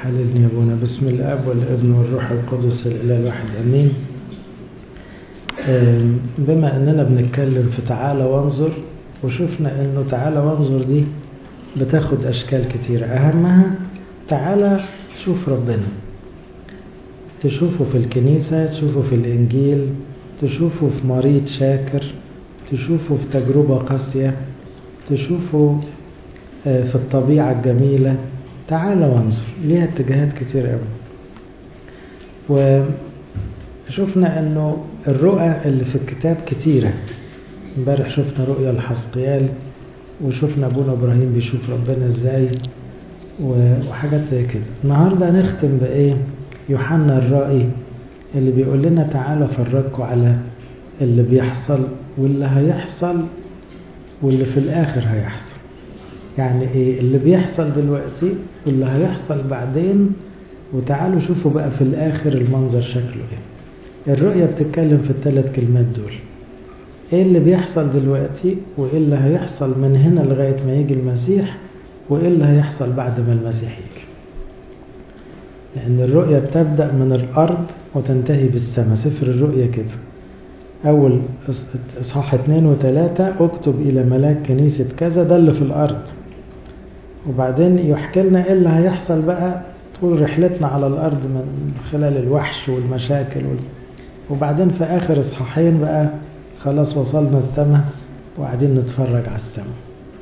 حللني يا ابونا. بسم الاب والابن والروح القدس الاله الواحد امين. بما اننا بنتكلم في تعالى وانظر، وشفنا انه تعالى وانظر دي بتاخد اشكال كتيرة، اهمها تعالى شوف ربنا، تشوفه في الكنيسة، تشوفه في الانجيل، تشوفه في مريض شاكر، تشوفه في تجربة قاسية، تشوفه في الطبيعة الجميلة. تعالى وانظر ليها اتجاهات كتير قوي. وشفنا انه الرؤى اللي في الكتاب كتيرة. امبارح شفنا رؤيا الحسقيال، وشفنا ابونا ابراهيم بيشوف ربنا ازاي وحاجات زي كده. النهاردة نختم بايه؟ يوحنا الرائي اللي بيقول لنا تعالى فرجكوا على اللي بيحصل واللي هيحصل واللي في الاخر هيحصل. يعني ايه اللي بيحصل دلوقتي واللي هيحصل بعدين، وتعالوا شوفوا بقى في الاخر المنظر شكله ايه. الرؤية بتتكلم في الثلاث كلمات دول: ايه اللي بيحصل دلوقتي، وايه اللي هيحصل من هنا لغاية ما يجي المسيح، وايه اللي هيحصل بعد ما المسيح يجي. لان الرؤية بتبدأ من الارض وتنتهي بالسماء. سفر الرؤية كده، اول اصحاح 2 و3 اكتب الى ملاك كنيسة كذا، ده اللي في الارض. وبعدين يحكي لنا ايه اللي هيحصل بقى طول رحلتنا على الارض من خلال الوحش والمشاكل وبعدين في اخر اصحاحين بقى خلاص وصلنا السماء وقاعدين نتفرج على السماء.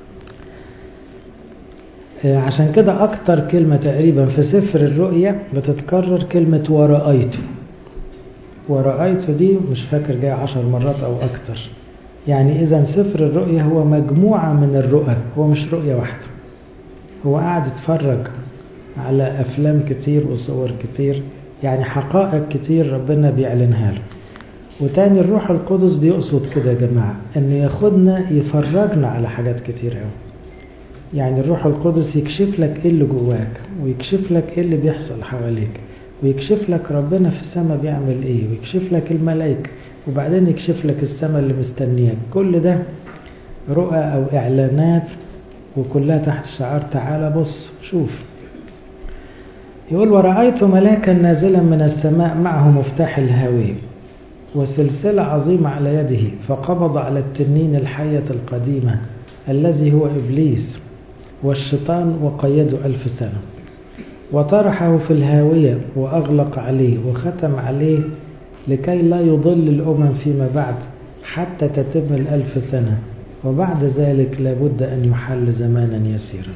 عشان كده اكتر كلمة تقريبا في سفر الرؤيا بتتكرر كلمة ورأيته. ورأيته دي مش فاكر جاي 10 مرات او اكتر. يعني اذا سفر الرؤيا هو مجموعة من الرؤى، هو مش رؤية واحدة. هو قاعد يتفرج على أفلام كتير وصور كتير، يعني حقائق كتير ربنا بيعلنها له. وتاني الروح القدس بيقصد كده يا جماعة، أنه ياخدنا يفرجنا على حاجات كتير قوي. يعني الروح القدس يكشف لك إيه اللي جواك، ويكشف لك إيه اللي بيحصل حواليك، ويكشف لك ربنا في السماء بيعمل إيه، ويكشف لك الملائكة، وبعدين يكشف لك السماء اللي مستنياك. كل ده رؤى أو إعلانات، وكلها تحت شعار تعالى بص شوف. يقول: ورأيت ملاكا نازلا من السماء معه مفتاح الهاوية وسلسلة عظيمة على يده، فقبض على التنين الحية القديمة الذي هو إبليس والشيطان وقيده 1000 سنة، وطرحه في الهاوية وأغلق عليه وختم عليه لكي لا يضل الأمم فيما بعد حتى تتم 1000 سنة، وبعد ذلك لابد أن يحل زمانا يسيرا.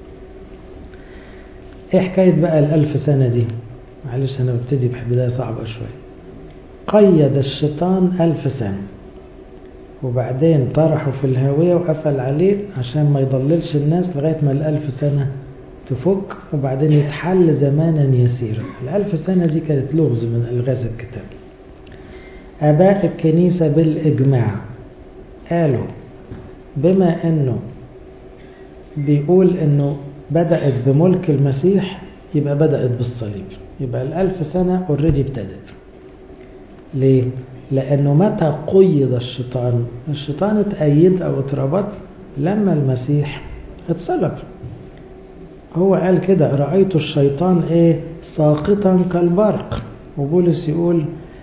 ايه حكاية بقى 1000 سنة دي؟ معلش أنا ببتدي ببداية صعبة شوية. قيد الشيطان 1000 سنة، وبعدين طرحه في الهاوية وقفل عليه عشان ما يضللش الناس لغاية ما 1000 سنة تفك، وبعدين يتحل زمانا يسيرا. 1000 سنة دي كانت لغز من ألغاز الكتاب. آباء الكنيسة بالإجماع قالوا بما أنه بيقول أنه بدأت بملك المسيح، يبقى بدأت بالصليب، يبقى 1000 سنة already ابتدت. ليه؟ لأنه متى قيد الشيطان اتأيد أو اتربط لما المسيح اتصلب. هو قال كده: رأيت الشيطان ساقطا كالبرق. وبولس يقول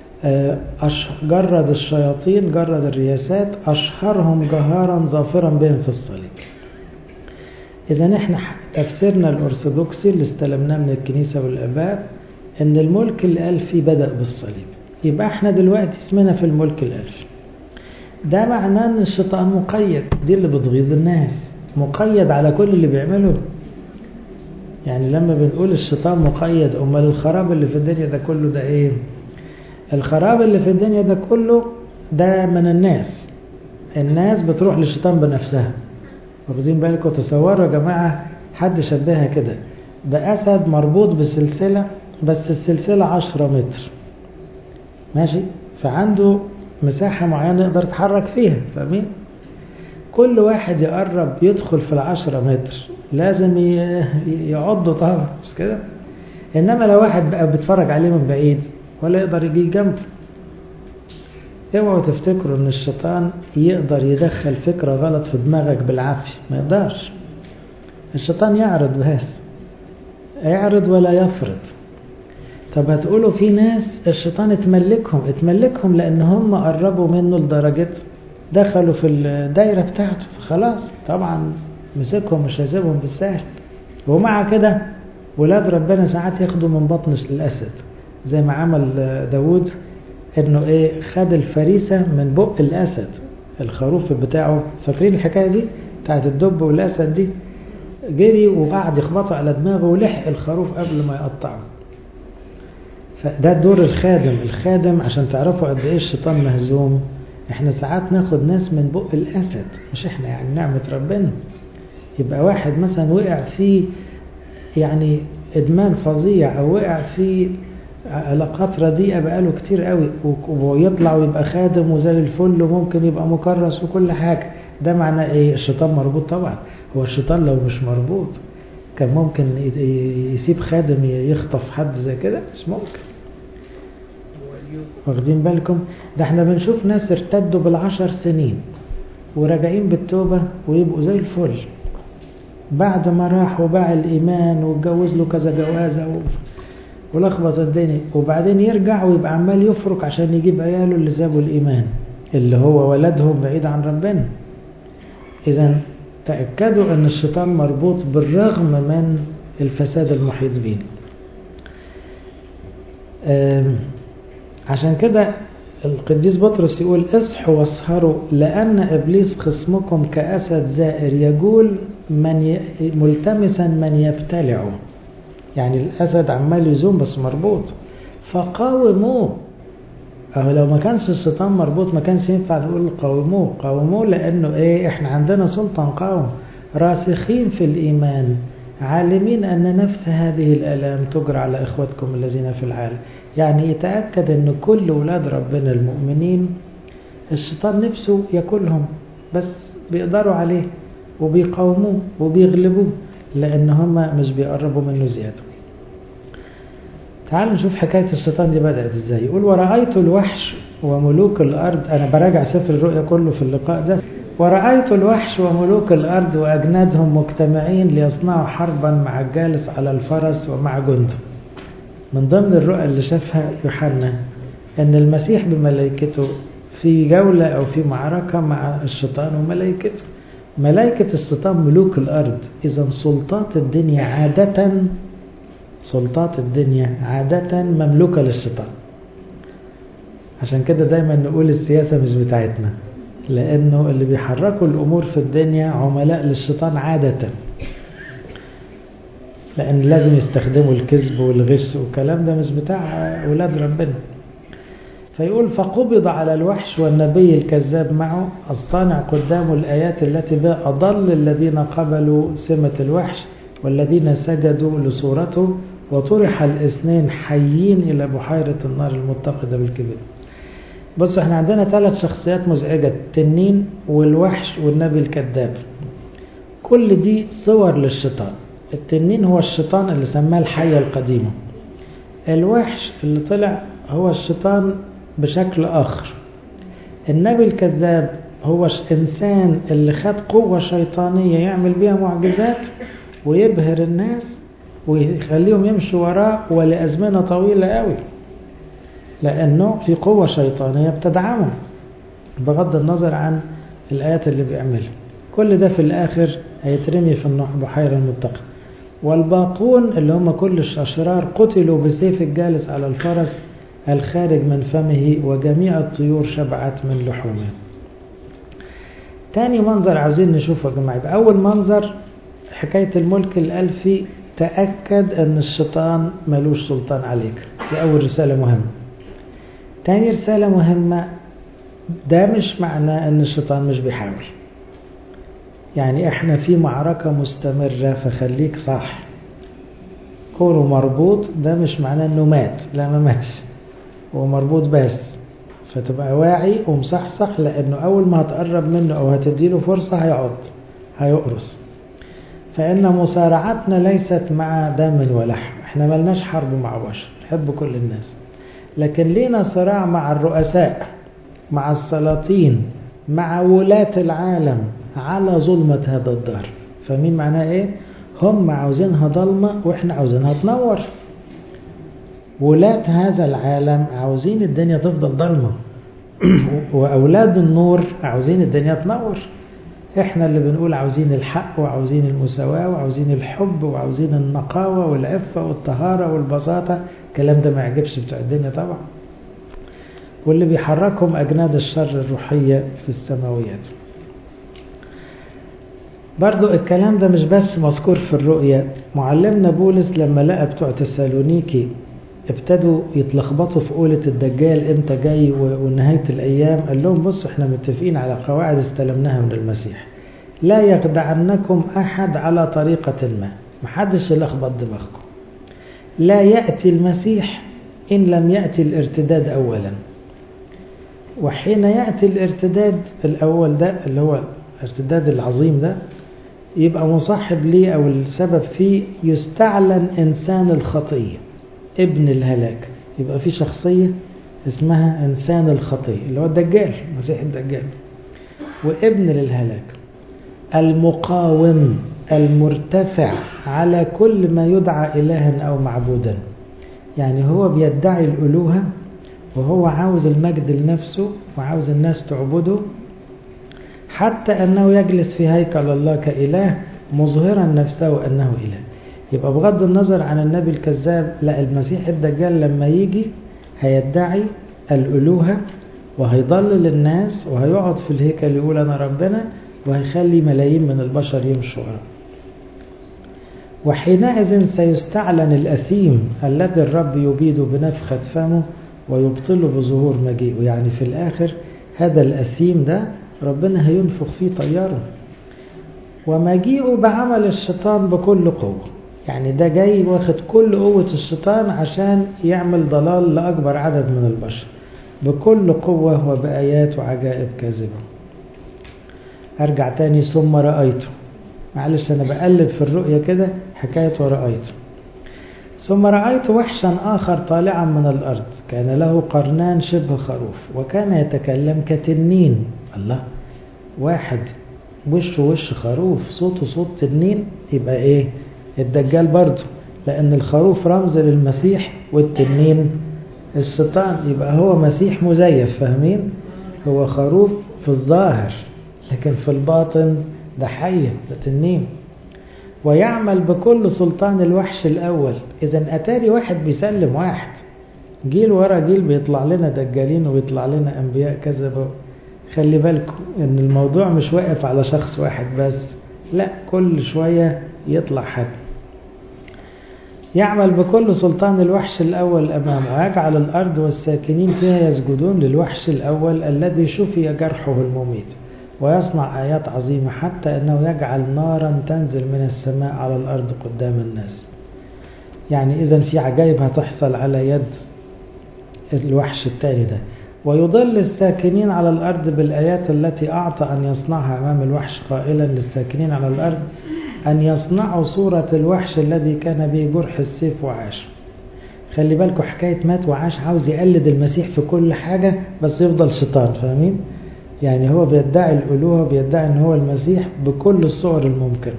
جرد الشياطين، جرد الرياسات، أشهرهم جهارا ظافرا بهم في الصليب. إذا احنا تفسيرنا الأرثوذكسي اللي استلمناه من الكنيسة والآباء إن الملك الألفي بدأ بالصليب، يبقى احنا دلوقتي اسمنا في الملك الألفي. ده معناه إن الشيطان مقيد، دي اللي بتغيظ الناس، مقيد على كل اللي بيعمله. يعني لما بنقول الشيطان مقيد، أمال الخراب اللي في الدنيا ده كله ده إيه؟ الخراب اللي في الدنيا ده كله ده من الناس بتروح للشيطان بنفسها. واخدين بالكم؟ تصوروا يا جماعة حد شبهها كده بأسد مربوط بسلسلة، بس السلسلة 10 متر ماشي، فعنده مساحة معينة يقدر يتحرك فيها. فاهمين؟ كل واحد يقرب يدخل في 10 متر لازم يعضه طبعا، مش كده؟ إنما لو واحد بقى بيتفرج عليه من بعيد ولا يقدر يجي جنبه. اوعوا تفتكروا ان الشيطان يقدر يدخل فكرة غلط في دماغك بالعافية، ما يقدرش. الشيطان يعرض بس، يعرض ولا يفرض. طب هتقولوا في ناس الشيطان اتملكهم لأن هم قربوا منه لدرجة دخلوا في الدايرة بتاعته، خلاص طبعا مسكهم مش هيسيبهم بالسهل. ومع كده ولاد ربنا ساعات ياخدوا من بطن الأسد، زي ما عمل داود، انه خد الفريسة من بق الأسد، الخروف بتاعه. فاكرين الحكاية دي بتاعت الدب والأسد دي؟ جري وقعد يخبطه على دماغه ولحق الخروف قبل ما يقطعه. فده دور الخادم عشان تعرفوا قد ايه الشيطان مهزوم. احنا ساعات ناخد ناس من بق الأسد، مش احنا يعني، نعمة ربنا. يبقى واحد مثلا وقع فيه يعني إدمان فظيع، أو وقع في علاقات رديئة بقاله كتير قوي، ويطلع ويبقى خادم وزي الفل وممكن يبقى مكرس وكل حاجة. ده معناه ايه؟ الشيطان مربوط طبعا. هو الشيطان لو مش مربوط كان ممكن يسيب خادم يخطف حد زي كده؟ مش ممكن. واخدين بالكم؟ ده احنا بنشوف ناس ارتدوا بالعشر سنين وراجعين بالتوبة ويبقوا زي الفل بعد ما راح وباع الإيمان واتجوز له كذا جوازة ولخبط الدنيا، وبعدين يرجع ويبقى عمال يفرق عشان يجيب عياله اللي سابوا الإيمان، اللي هو ولدهم بعيد عن ربنا. إذن تأكدوا أن الشيطان مربوط بالرغم من الفساد المحيط بين. عشان كده القديس بطرس يقول اصحوا واسهروا لأن إبليس خصمكم كأسد زائر يجول ملتمسا من يبتلعه. يعني الأسد عمال يزوم بس مربوط، فقاوموه. لو ما كانش الشيطان مربوط ما كانش ينفع نقول قاوموه لأنه احنا عندنا سلطة نقاوم، راسخين في الإيمان، عالمين أن نفس هذه الآلام تجرى على إخوتكم الذين في العالم. يعني يتأكد أن كل ولاد ربنا المؤمنين الشيطان نفسه يأكلهم، بس بيقدروا عليه وبيقاوموه وبيغلبوه لأن هم مش بيقربوا منه زيادة. تعالوا نشوف حكاية الشيطان دي بدأت ازاي. يقول ورأيت الوحش وملوك الأرض. أنا براجع سفر الرؤيا كله في اللقاء ده. ورأيت الوحش وملوك الأرض وأجنادهم مجتمعين ليصنعوا حربا مع الجالس على الفرس ومع جنده. من ضمن الرؤى اللي شافها يوحنا أن المسيح بملائكته في جولة أو في معركة مع الشيطان وملائكته. ملائكة الشيطان ملوك الأرض. إذا سلطات الدنيا عادة مملوكة للشيطان. عشان كده دايما نقول السياسة مش بتاعتنا، لأنه اللي بيحركوا الأمور في الدنيا عملاء للشيطان عادة، لأن لازم يستخدموا الكذب والغش والكلام ده مش بتاع أولاد ربنا. فيقول فقبض على الوحش والنبي الكذاب معه الصانع قدامه الآيات التي بها أضل الذين قبلوا سمة الوحش والذين سجدوا لصورته، وطرح الاثنين حيين إلى بحيرة النار المتقدة بالكبد. بصوا احنا عندنا 3 شخصيات مزعجة، التنين والوحش والنبي الكذاب. كل دي صور للشيطان. التنين هو الشيطان اللي سماه الحية القديمة. الوحش اللي طلع هو الشيطان بشكل آخر. النبي الكذاب هو إنسان اللي خد قوة شيطانية يعمل بيها معجزات ويبهر الناس ويخليهم يمشوا وراه ولأزمنة طويلة قوي، لأنه في قوة شيطانية بتدعمه بغض النظر عن الآيات اللي بيعملها. كل ده في الآخر هيترمي في البحيرة المتقدة. والباقون اللي هم كل الأشرار قتلوا بسيف الجالس على الفرس الخارج من فمه، وجميع الطيور شبعت من لحومه. تاني منظر عايزين نشوفه يا جماعة. أول منظر حكاية الملك الألفي، تأكد أن الشيطان ملوش سلطان عليك. دي أول رسالة مهمة. تاني رسالة مهمة، ده مش معناه أن الشيطان مش بيحاول. يعني احنا في معركة مستمرة، فخليك صح. كونه مربوط ده مش معناه انه مات، لا ما ماتش، هو مربوط بس. فتبقى واعي ومصحصح، لانه اول ما هتقرب منه او هتديله فرصة هيقرص. فإن مصارعتنا ليست مع دم ولحم. احنا ملناش حرب مع بشر، نحب كل الناس، لكن لينا صراع مع الرؤساء، مع السلاطين، مع ولاة العالم على ظلمة هذا الدهر. فمين معناه ايه؟ هم عاوزينها ضلمة وإحنا عاوزينها تنور. ولاة هذا العالم عاوزين الدنيا تفضل ضلمة وأولاد النور عاوزين الدنيا تنور. إحنا اللي بنقول عاوزين الحق وعاوزين المساواة وعاوزين الحب وعاوزين النقاوة والعفة والطهارة والبساطة. الكلام ده ما يعجبش بتوع الدنيا طبعا، واللي بيحركهم أجناد الشر الروحية في السماويات. برضو الكلام ده مش بس مذكور في الرؤية. معلمنا بولس لما لقى بتوع تسالونيكي ابتدوا يتلخبطوا في قولة الدجال امتى جاي ونهاية الأيام، قال لهم بصوا احنا متفقين على قواعد استلمناها من المسيح. لا يخدعنكم أحد على طريقة ما، محدش يلخبط دماغكم. لا يأتي المسيح إن لم يأتي الارتداد أولا. وحين يأتي الارتداد الأول ده اللي هو الارتداد العظيم ده، يبقى مصاحب ليه أو السبب فيه يستعلن إنسان الخطية ابن الهلاك. يبقى في شخصية اسمها إنسان الخطية اللي هو الدجال، مسيح الدجال، وابن للهلاك المقاوم المرتفع على كل ما يدعى إلها أو معبودا. يعني هو بيدعي الألوهة وهو عاوز المجد لنفسه وعاوز الناس تعبده، حتى أنه يجلس في هيكل الله كإله مظهرا نفسه أنه إله. يبقى بغض النظر عن النبي الكذاب، لا، المسيح الدجال لما يجي هيدعي الألوهة وهيضلل الناس وهيقعد في الهيكل يقول أنا ربنا، وهيخلي ملايين من البشر يمشوا وراه. وحينئذ سيستعلن الأثيم الذي الرب يبيد بنفخة فمه ويبطله بظهور مجيئه. يعني في الآخر هذا الأثيم ده ربنا هينفخ فيه طياره، ومجيئه بعمل الشيطان بكل قوة. يعني ده جاي واخد كل قوة الشيطان عشان يعمل ضلال لأكبر عدد من البشر بكل قوة وبآيات وعجائب كاذبة. أرجع تاني ثم رأيته. معلش أنا بقلب في الرؤية كده حكاية ورأيته. ثم رأيت وحشا آخر طالعا من الأرض كان له قرنان شبه خروف وكان يتكلم كتنين. الله، واحد وشه وش خروف صوته صوت تنين، يبقى ايه؟ الدجال برضه، لأن الخروف رمز للمسيح والتنين الشيطان. يبقى هو مسيح مزيف، فاهمين؟ هو خروف في الظاهر لكن في الباطن ده حية، ده تنين. ويعمل بكل سلطان الوحش الأول. إذا أتاري واحد بيسلم واحد، جيل ورا جيل بيطلع لنا دجالين ويطلع لنا أنبياء كذبوا. خلي بالكم إن الموضوع مش واقف على شخص واحد بس، لا، كل شوية يطلع حد. يعمل بكل سلطان الوحش الأول أمامه ويجعل الأرض والساكنين فيها يسجدون للوحش الأول الذي شفي جرحه المميت، ويصنع آيات عظيمة حتى أنه يجعل نارا تنزل من السماء على الأرض قدام الناس. يعني إذن في عجائب هتحصل على يد الوحش التاني ده. ويضل الساكنين على الأرض بالآيات التي أعطى أن يصنعها أمام الوحش، قائلا للساكنين على الأرض أن يصنعوا صورة الوحش الذي كان به جرح السيف وعاش. خلي بالكم حكاية مات وعاش، عاوز يقلد المسيح في كل حاجة بس يفضل شيطان، فاهمين؟ يعني هو بيدعي الألوهة، بيدعي أن هو المسيح بكل الصور الممكنة.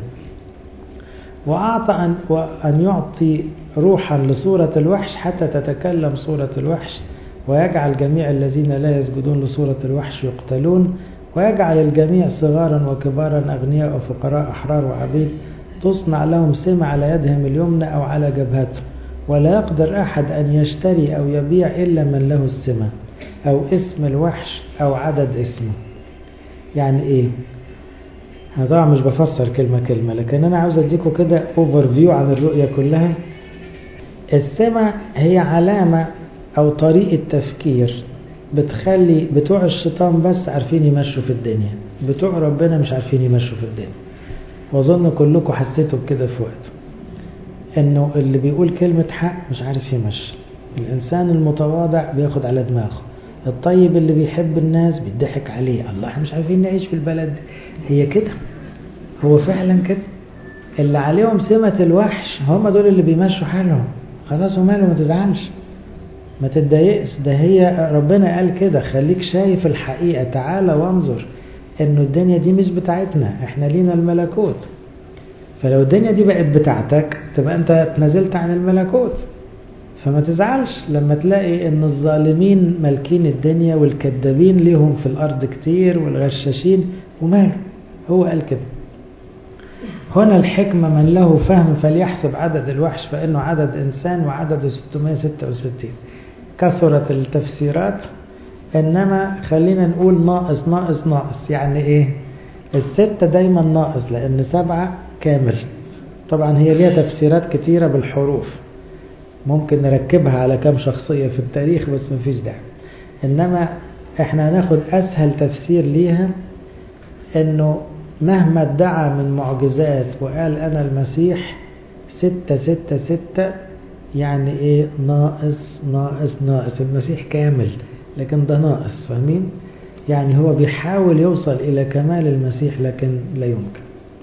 وأعطى أن يعطي روحا لصورة الوحش حتى تتكلم صورة الوحش، ويجعل جميع الذين لا يسجدون لصورة الوحش يقتلون، ويجعل الجميع صغارا وكبارا أغنياء وفقراء أحرار وعبيد تصنع لهم سمة على يدهم اليمنى أو على جبهتهم، ولا يقدر أحد أن يشتري أو يبيع إلا من له السمة أو اسم الوحش أو عدد اسمه. يعني إيه؟ أنا طبعا مش بفسر كلمة كلمة، لكن أنا عاوز أديكم كده اوفر فيو عن الرؤية كلها. السمة هي علامة أو طريقة تفكير بتخلي بتوع الشيطان بس عارفين يمشوا في الدنيا، بتوع ربنا مش عارفين يمشوا في الدنيا. وأظن كلكم حسيتوا بكده في وقت، إنه اللي بيقول كلمة حق مش عارف يمشي. الإنسان المتواضع بياخد على دماغه، الطيب اللي بيحب الناس بيضحك عليه. الله، احنا مش عارفين نعيش في البلد. هي كده، هو فعلا كده. اللي عليهم سمة الوحش هم دول اللي بيمشوا حالهم. خلاص وماله، ما تزعلش، ما تتضايقش، ده هي ربنا قال كده، خليك شايف الحقيقة، تعالى وانظر انه الدنيا دي مش بتاعتنا، احنا لينا الملكوت. فلو الدنيا دي بقت بتاعتك تبقى انت اتنزلت عن الملكوت. فما تزعلش لما تلاقي ان الظالمين مالكين الدنيا والكذابين ليهم في الارض كتير والغشاشين، وماله، هو قال كده. هنا الحكمة من له فهم فليحسب عدد الوحش فإنه عدد إنسان وعدده 666. كثرت التفسيرات، إنما خلينا نقول ناقص ناقص ناقص. يعني إيه؟ 6 دايما ناقص لأن 7 كامل. طبعا هي ليها تفسيرات كتيرة بالحروف، ممكن نركبها على كم شخصية في التاريخ بس مفيش داعي. إنما إحنا هناخد أسهل تفسير ليها، إنه مهما ادعى من معجزات وقال أنا المسيح 666، يعني إيه؟ ناقص ناقص ناقص. المسيح كامل لكن ده ناقص، فاهمين؟ يعني هو بيحاول يوصل إلى كمال المسيح لكن لا يمكن.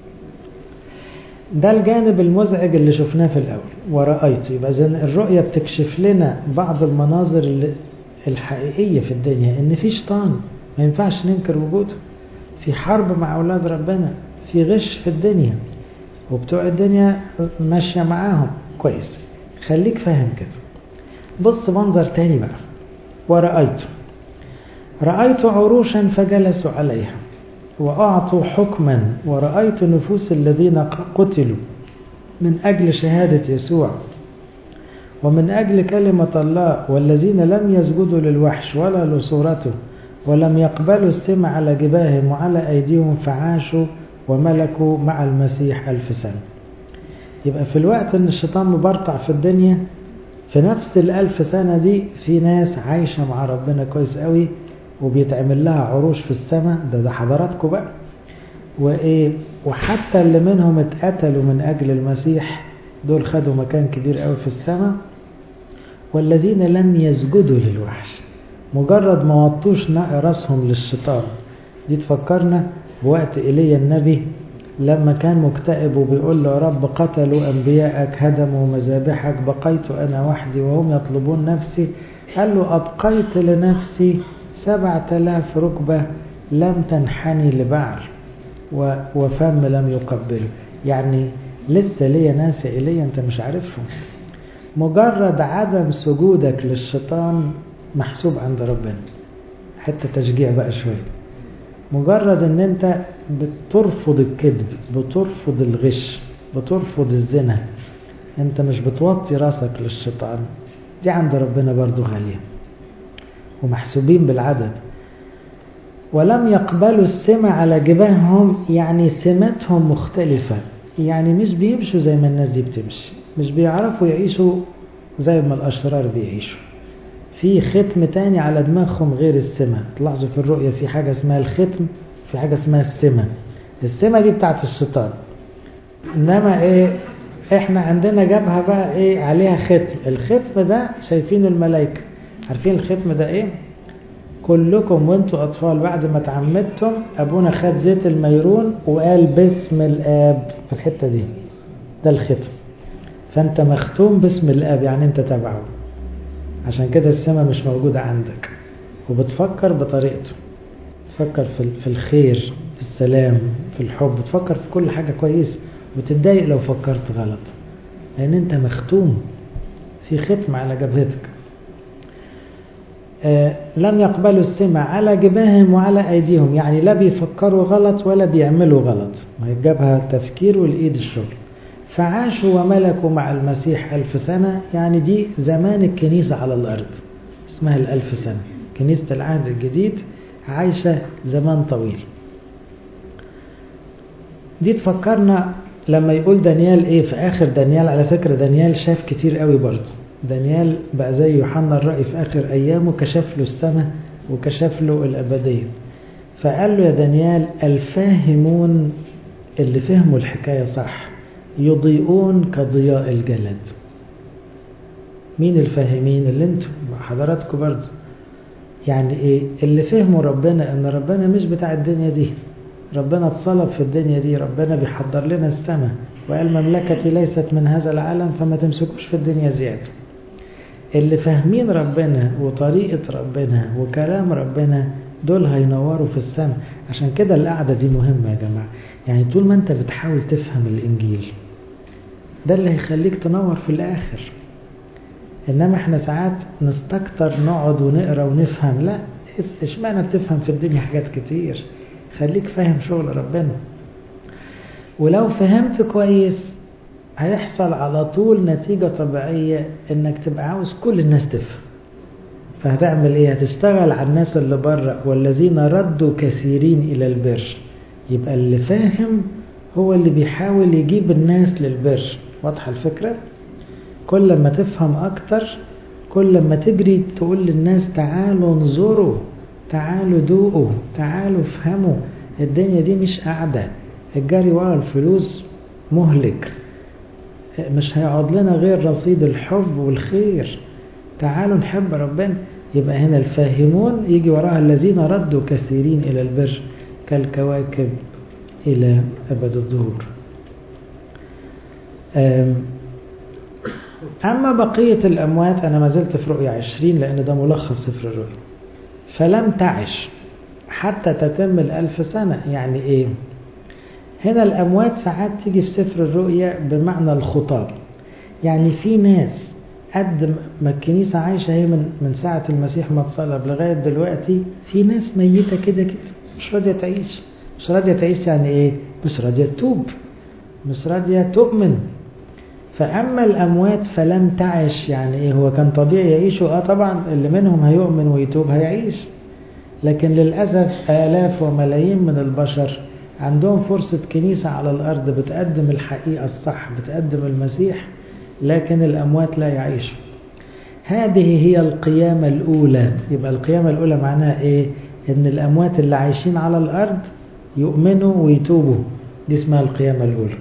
ده الجانب المزعج اللي شفناه في الأول. ورأيت، يبقى إذن الرؤية بتكشف لنا بعض المناظر الحقيقية في الدنيا، إن في شيطان ما ينفعش ننكر وجوده، في حرب مع أولاد ربنا، في غش في الدنيا، وبتوع الدنيا ماشية معاهم كويس. خليك فاهم كده. بص منظر تاني بقى. رأيت عروشا فجلسوا عليها وأعطوا حكما، ورأيت نفوس الذين قتلوا من أجل شهادة يسوع ومن أجل كلمة الله، والذين لم يسجدوا للوحش ولا لصورته ولم يقبلوا السمع على جباههم وعلى أيديهم، فعاشوا وملكوا مع المسيح 1000 سنة. يبقى في الوقت ان الشيطان مبرطع في الدنيا، في نفس 1000 سنة دي في ناس عايشة مع ربنا كويس قوي وبيتعمل لها عروش في السماء. ده حضراتكم بقى. وحتى اللي منهم اتقتلوا من أجل المسيح دول خدوا مكان كبير قوي في السماء. والذين لم يسجدوا للوحش، مجرد ما وطوش راسهم للشيطان. دي تفكرنا بوقت إيليا النبي لما كان مكتئب وبيقول له يا رب قتلوا أنبياءك هدموا مذابحك بقيت أنا وحدي وهم يطلبون نفسي. قال له أبقيت لنفسي 7000 ركبة لم تنحني لبعل وفم لم يقبله. يعني لسه ليا ناس إيليا أنت مش عارفهم. مجرد عدم سجودك للشيطان محسوب عند ربنا. حتى تشجيع بقى شوية. مجرد ان انت بترفض الكذب، بترفض الغش، بترفض الزنا، انت مش بتوطي راسك للشيطان، دي عند ربنا برضو غالية ومحسوبين بالعدد. ولم يقبلوا السمع على جباههم، يعني سماتهم مختلفة، يعني مش بيمشوا زي ما الناس دي بتمشي، مش بيعرفوا يعيشوا زي ما الأشرار بيعيشوا. في ختم تاني على دماغهم غير السمة. تلاحظوا في الرؤية في حاجة اسمها الختم، في حاجة اسمها السمة. السمة دي بتاعت الشيطان، انما احنا عندنا جبهة بقى عليها ختم. الختم ده شايفين الملائكة، عارفين الختم ده كلكم وانتوا اطفال بعد ما تعمدتم ابونا خد زيت الميرون وقال باسم الاب في الحتة دي، ده الختم. فانت مختوم باسم الاب، يعني انت تبعه. عشان كده السماء مش موجودة عندك، وبتفكر بطريقته، تفكر في الخير، في السلام، في الحب، تفكر في كل حاجة كويس، وتتضايق لو فكرت غلط لأن انت مختوم في ختم على جبهتك. لم يقبلوا السمع على جباههم وعلى أيديهم، يعني لا بيفكروا غلط ولا بيعملوا غلط، ما هي الجبهة تفكير والإيد الشغل. فعاشوا وملكوا مع المسيح 1000 سنة، يعني دي زمان الكنيسة على الأرض اسمها 1000 سنة. كنيسة العهد الجديد عايشة زمان طويل. دي تفكرنا لما يقول دانيال في آخر دانيال. على فكرة دانيال شاف كتير قوي برضه. دانيال بقى زي يوحنا الرأي في آخر أيامه، كشف له السماء وكشف له الأبدية. فقال له يا دانيال الفاهمون اللي فهموا الحكاية صح يضيئون كضياء الجلد. مين الفاهمين؟ اللي انتم حضراتكم برضو. يعني اللي فهموا ربنا ان ربنا مش بتاع الدنيا دي، ربنا اتصلب في الدنيا دي، ربنا بيحضر لنا السماء وقال مملكتي ليست من هذا العالم فما تمسكوش في الدنيا زيادة. اللي فاهمين ربنا وطريقة ربنا وكلام ربنا دول هينوروا في السماء. عشان كده القعدة دي مهمة يا جماعة. يعني طول ما انت بتحاول تفهم الإنجيل ده اللي هيخليك تنور في الآخر. إنما احنا ساعات نستكتر نقعد ونقرأ ونفهم، لا، اشمعنى بتفهم في الدنيا حاجات كتير؟ خليك فاهم شغل ربنا. ولو فهمت كويس هيحصل على طول نتيجة طبيعية انك تبقى عاوز كل الناس تفهم. فهتعمل ايه؟ هتشتغل على الناس اللي بره، والذين ردوا كثيرين الى البر. يبقى اللي فاهم هو اللي بيحاول يجيب الناس للبر. واضحة الفكرة؟ كل ما تفهم اكتر كل ما تجري تقول للناس تعالوا انظروا، تعالوا دوقوا، تعالوا افهموا. الدنيا دي مش قاعدة، الجري ورا الفلوس مهلك، مش هيقعد لنا غير رصيد الحب والخير. تعالوا نحب ربنا. يبقى هنا الفاهمون يجي وراها الذين ردوا كثيرين إلى البر كالكواكب إلى أبد الظهور. أما بقية الأموات أنا ما زلت في رؤية 20 لأن ده ملخص سفر الرؤيا. فلم تعش حتى تتم 1000 سنة. يعني إيه؟ هنا الأموات ساعات تيجي في سفر الرؤيا بمعنى الخطاب. يعني في ناس قد ما الكنيسة عايشة هي من ساعة المسيح ما اتصلب لغاية دلوقتي، في ناس ميتة كده مش راضية تعيش. مش راضية تعيش يعني إيه؟ مش راضية تتوب، مش راضية تؤمن. فأما الأموات فلم تعش يعني إيه؟ هو كان طبيعي يعيشوا، طبعا اللي منهم هيؤمن ويتوب هيعيش، لكن للأسف آلاف وملايين من البشر عندهم فرصة كنيسة على الأرض بتقدم الحقيقة الصح، بتقدم المسيح، لكن الأموات لا يعيشوا. هذه هي القيامة الأولى. يبقى القيامة الأولى معناها إيه؟ إن الأموات اللي عايشين على الأرض يؤمنوا ويتوبوا، دي اسمها القيامة الأولى.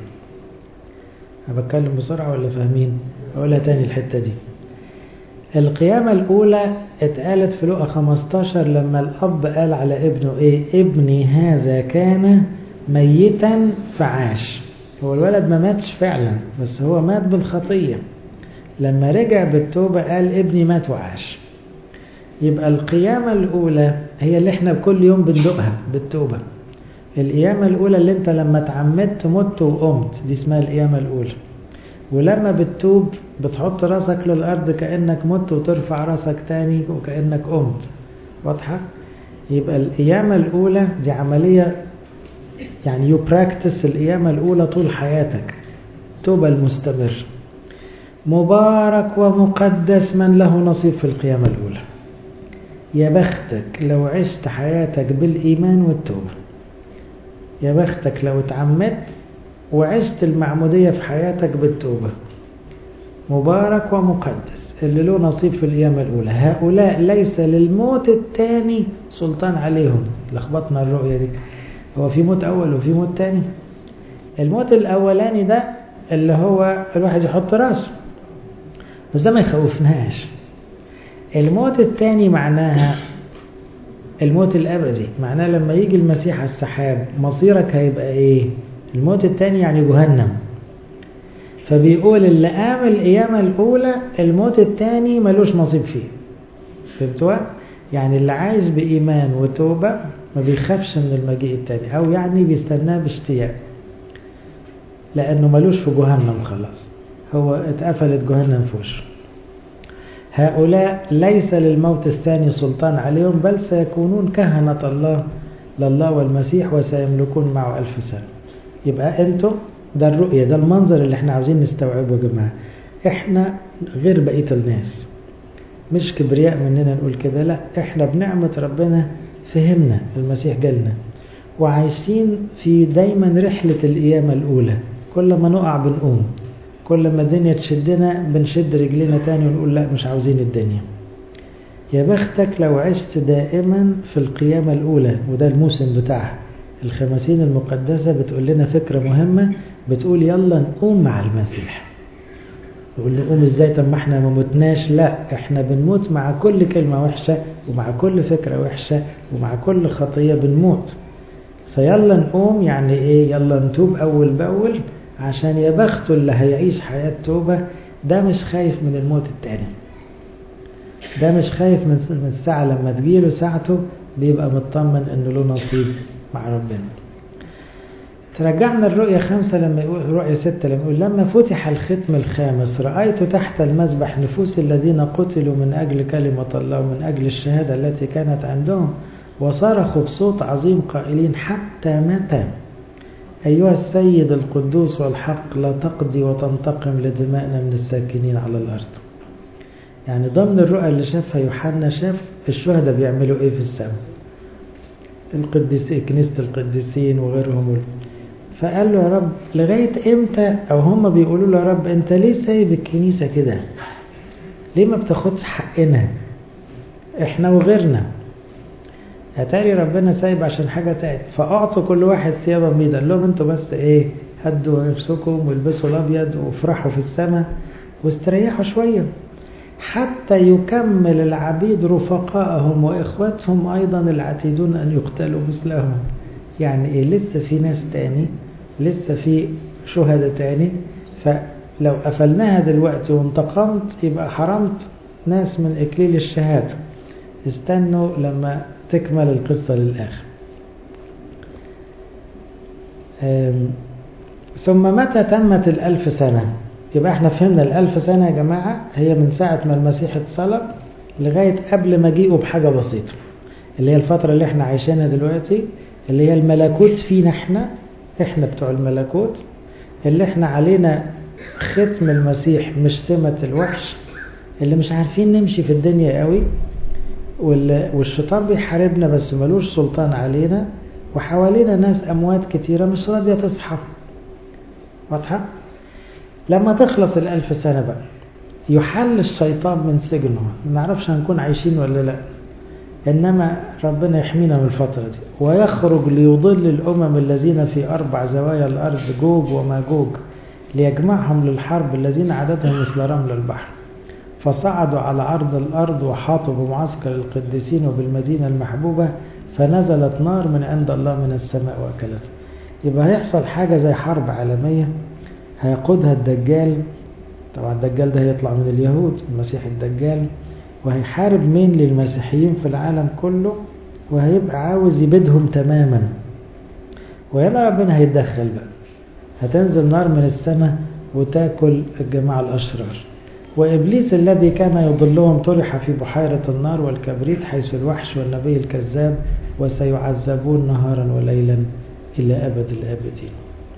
أنا بتكلم بسرعة ولا فاهمين؟ أقولها تاني الحتة دي. القيامة الأولى اتقالت في لوقا 15 لما الأب قال على ابنه إيه؟ ابني هذا كان ميتا فعاش. هو الولد ما ماتش فعلا، بس هو مات بالخطية. لما رجع بالتوبة قال ابني مات وعاش. يبقى القيامة الأولى هي اللي احنا كل يوم بندقها بالتوبة. القيامة الأولى اللي انت لما تعمدت مت وقمت، دي اسمها القيامة الأولى. ولما بتتوب بتحط راسك للأرض كأنك مت وترفع راسك تاني وكأنك قمت. واضحة؟ يبقى القيامة الأولى دي عملية، يعني you practice القيامة الأولى طول حياتك، توبة المستمر. مبارك ومقدس من له نصيب في القيامة الأولى. يا بختك لو عشت حياتك بالإيمان والتوبة. يا بختك لو اتعمدت وعشت المعمودية في حياتك بالتوبة. مبارك ومقدس اللي له نصيب في القيامة الأولى. هؤلاء ليس للموت الثاني سلطان عليهم. لخبطنا الرؤية دي، هو في موت أول وفي موت تاني. الموت الأولاني ده اللي هو الواحد يحط راسه، بس ده ما يخوفناش. الموت الثاني معناها الموت الأبدي، معناه لما يجي المسيح على السحاب مصيرك هيبقى إيه؟ الموت الثاني يعني جهنم. فبيقول اللي قام القيامة الأولى الموت الثاني ملوش نصيب فيه. فهمتوا؟ يعني اللي عايش بإيمان وتوبة ما بيخافش من المجيء الثاني، أو يعني بيستناه باشتياق، لأنه ملوش في جهنم خلاص، هو اتقفلت جهنم في وشه. هؤلاء ليس للموت الثاني سلطان عليهم، بل سيكونون كهنة الله لله والمسيح وسيملكون معه 1000 سنة. يبقى انتوا ده الرؤية، ده المنظر اللي احنا عاوزين نستوعبه يا جماعة. احنا غير بقية الناس، مش كبرياء مننا نقول كده، لا، احنا بنعمة ربنا فهمنا المسيح جالنا وعايشين في دايما رحلة القيامة الأولى. كل ما نقع بنقوم، كل ما الدنيا تشدنا بنشد رجلنا تاني ونقول لا مش عاوزين الدنيا. يا بختك لو عشت دائما في القيامة الأولى، وده الموسم بتاعها. الخمسين المقدسة بتقول لنا فكرة مهمة، بتقول يلا نقوم مع المسيح. يقول نقوم ازاي؟ طب ما احنا ما متناش. لا، احنا بنموت مع كل كلمة وحشة ومع كل فكرة وحشة ومع كل خطية بنموت. فيلا نقوم يعني ايه؟ يلا نتوب أول بأول، عشان يا بخته اللي هيعيش حياة توبة. ده مش خايف من الموت التاني، ده مش خايف من الساعة لما تجيله ساعته، بيبقى مطمن انه له نصيب مع ربنا. ترجعنا الرؤية 5 لما يقول رؤية 6 لما يقول لما فتح الختم الخامس رأيت تحت المذبح نفوس الذين قتلوا من أجل كلمة الله ومن أجل الشهادة التي كانت عندهم وصرخوا بصوت عظيم قائلين حتى متى أيها السيد القدوس والحق لا تقضي وتنتقم لدمائنا من الساكنين على الأرض. يعني ضمن الرؤى اللي شافها يوحنا شاف الشهداء بيعملوا ايه في السماء، القديسين كنيسة القديسين وغيرهم، فقال له يا رب لغاية امتى، او هم بيقولوا له يا رب انت ليه سايب الكنيسة كده، ليه ما بتاخدش حقنا احنا وغيرنا، اتاري ربنا سايب عشان حاجة تاني. فاعطوا كل واحد ثيابا بيضا، قال لهم انتوا بس ايه هدوا نفسكم والبسوا الابيض وافرحوا في السماء واستريحوا شوية حتى يكمل العبيد رفقائهم وإخواتهم أيضا العتيدون أن يقتلوا مثلهم. يعني إيه، لسه في ناس تاني، لسه في شهداء تاني، فلو قفلناها دلوقتي وانتقمت يبقى حرمت ناس من إكليل الشهادة. استنوا لما تكمل القصة للآخر. ثم متى تمت 1000 سنة؟ يبقى احنا فهمنا 1000 سنة يا جماعة هي من ساعة ما المسيح اتصلب لغاية قبل مجيئه بحاجة بسيطة، اللي هي الفترة اللي احنا عايشينها دلوقتي، اللي هي الملكوت فينا احنا بتوع الملكوت، اللي احنا علينا ختم المسيح مش سمة الوحش، اللي مش عارفين نمشي في الدنيا قوي، والشيطان بيحاربنا بس ملوش سلطان علينا، وحوالينا ناس أموات كتيرة مش راضية تصحى. واضحة؟ لما تخلص 1000 سنة بقى يحل الشيطان من سجنه، ما نعرفش هنكون عايشين ولا لا، إنما ربنا يحمينا من الفترة دي، ويخرج ليضل الأمم الذين في 4 زوايا الأرض جوج وماجوج ليجمعهم للحرب الذين عددهم مثل رمل البحر، فصعدوا على عرض الأرض وحاطوا بمعسكر القديسين وبالمدينة المحبوبة، فنزلت نار من عند الله من السماء وأكلته. يبقى هيحصل حاجة زي حرب عالمية هيقودها الدجال. طبعا الدجال ده هيطلع من اليهود، المسيح الدجال، وهيحارب مين للمسيحيين في العالم كله، وهيبقى عاوز يبيدهم تماما. وهنا ربنا هيتدخل بقى، هتنزل نار من السماء وتاكل الجماعة الأشرار. وإبليس الذي كان يضلهم طرح في بحيرة النار والكبريت حيث الوحش والنبي الكذاب، وسيعذبون نهارا وليلا إلى أبد الآبدين.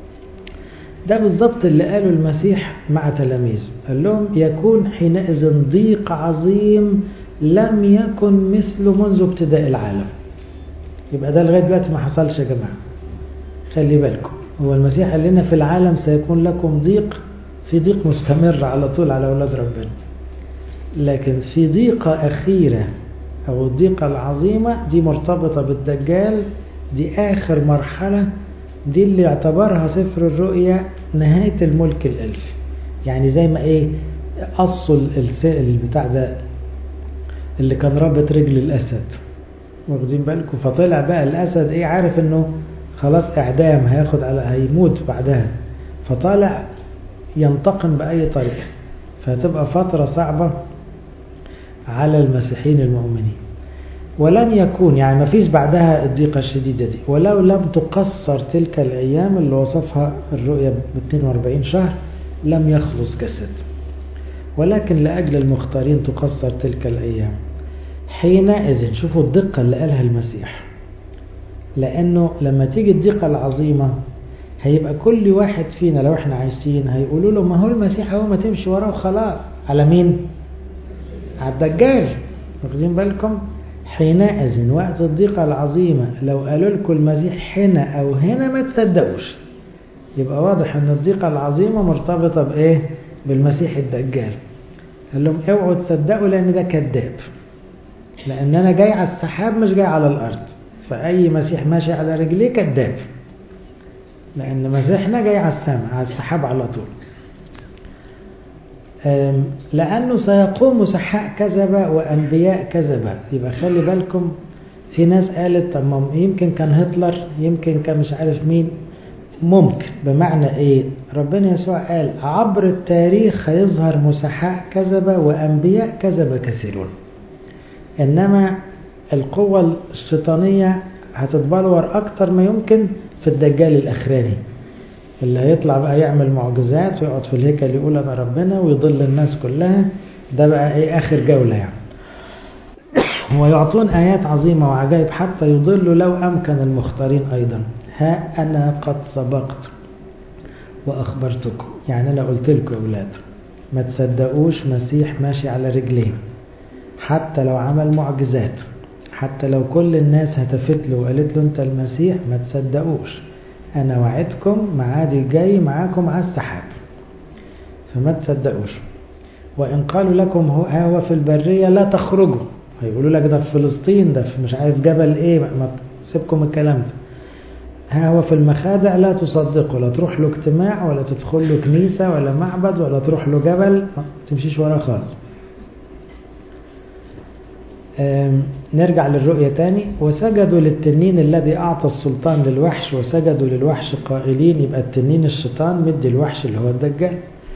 ده بالضبط اللي قاله المسيح مع تلاميذه، قال لهم يكون حينئذ ضيق عظيم لم يكن مثله منذ ابتداء العالم. يبقى ده لغاية دلوقتي ما حصلش يا جماعة، خلي بالكم. هو المسيح قال لنا في العالم سيكون لكم ضيق، في ضيق مستمر على طول على أولاد ربنا، لكن في ضيقة أخيرة أو الضيقة العظيمة دي مرتبطة بالدجال، دي آخر مرحلة، دي اللي يعتبرها سفر الرؤيا نهاية الملك الألفي. يعني زي ما ايه أصل السائل بتاع ده اللي كان رابط رجل الأسد، واخدين بالكم، فطلع بقى الأسد ايه عارف انه خلاص اعدام هيموت بعدها، فطالع ينتقم بأي طريقة، فهتبقى فترة صعبة على المسيحيين المؤمنين. ولن يكون يعني ما فيش بعدها الضيقة الشديدة دي، ولو لم تقصر تلك الأيام اللي وصفها الرؤيا ب 42 شهر لم يخلص جسد، ولكن لأجل المختارين تقصر تلك الأيام. حينئذ شوفوا الدقة اللي قالها المسيح، لأنه لما تيجي الضيقة العظيمة هيبقى كل واحد فينا لو احنا عايشين هيقولوا له ما هو المسيح هو ما تمشي وراه وخلاص. على مين؟ على الدجال، واخدين بالكم. حينئذ وقت الضيقة العظيمة لو قالوا لكم المسيح هنا أو هنا ما تصدقوش، يبقى واضح أن الضيقة العظيمة مرتبطة بإيه؟ بالمسيح الدجال. قال لهم اوعوا تصدقوا لأن ده كذاب، لأن أنا جاي على السحاب مش جاي على الأرض، فأي مسيح ماشي على رجليه كذاب، لأن مسيحنا جاي على السماء على السحاب على طول. لأنه سيقوم سحاء كذبة وأنبياء كذبة. يبقى خلي بالكم، في ناس قالت طب يمكن كان هتلر، يمكن كان مش عارف مين، ممكن. بمعنى ايه؟ ربنا يسوع قال عبر التاريخ هيظهر مسحاء كذبة وأنبياء كذبة كثيرون، إنما القوة الشيطانية هتتبلور أكتر ما يمكن في الدجال الأخراني اللي هيطلع بقى يعمل معجزات ويقعد في الهيكل يقول أنا ربنا ويضل الناس كلها. ده بقى إيه آخر جولة يعني. ويعطون آيات عظيمة وعجائب حتى يضلوا لو أمكن المختارين أيضا. ها أنا قد سبقت وأخبرتكم. يعني أنا قلت لكم يا أولاد ما تصدقوش مسيح ماشي على رجلين حتى لو عمل معجزات، حتى لو كل الناس هتفت له وقالت له أنت المسيح، ما تصدقوش. أنا وعدكم معادي جاي معاكم على السحاب، فما تصدقوش. وإن قالوا لكم هو في البرية لا تخرجوا، هيقولوا لك ده في فلسطين، ده في مش عارف جبل إيه، ما سيبكم الكلام ده. ها هو في المخادع لا تصدقوا، لا تروح له اجتماع ولا تدخل له كنيسة ولا معبد ولا تروح له جبل، ما تمشيش وراه خالص. نرجع للرؤية تاني. وسجدوا للتنين الذي أعطى السلطان للوحش، وسجدوا للوحش قائلين، يبقى التنين الشيطان مدي الوحش اللي هو الدجال.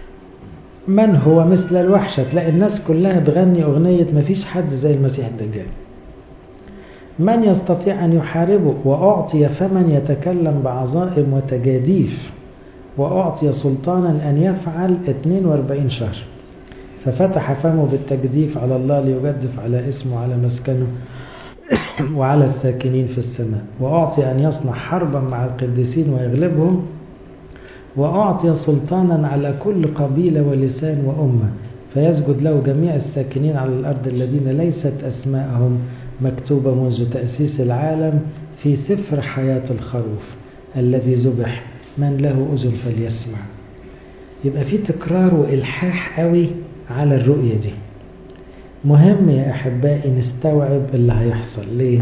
من هو مثل الوحش؟ تلاقي الناس كلها تغني أغنية مفيش حد زي المسيح الدجال. من يستطيع أن يحاربه؟ وأعطي فمن يتكلم بعظائم وتجاديف، وأعطي سلطانا أن يفعل 42 شهر. ففتح فمه بالتجديف على الله ليجدف على اسمه على مسكنه وعلى الساكنين في السماء. وأعطي أن يصنع حربا مع القديسين ويغلبهم. وأعطي سلطانا على كل قبيلة ولسان وأمة، فيسجد له جميع الساكنين على الأرض الذين ليست أسماءهم مكتوبة منذ تأسيس العالم في سفر حياة الخروف الذي ذبح. من له أذن فليسمع. يبقى في تكرار وإلحاح قوي على الرؤية دي. مهم يا أحبائي نستوعب اللي هيحصل. ليه؟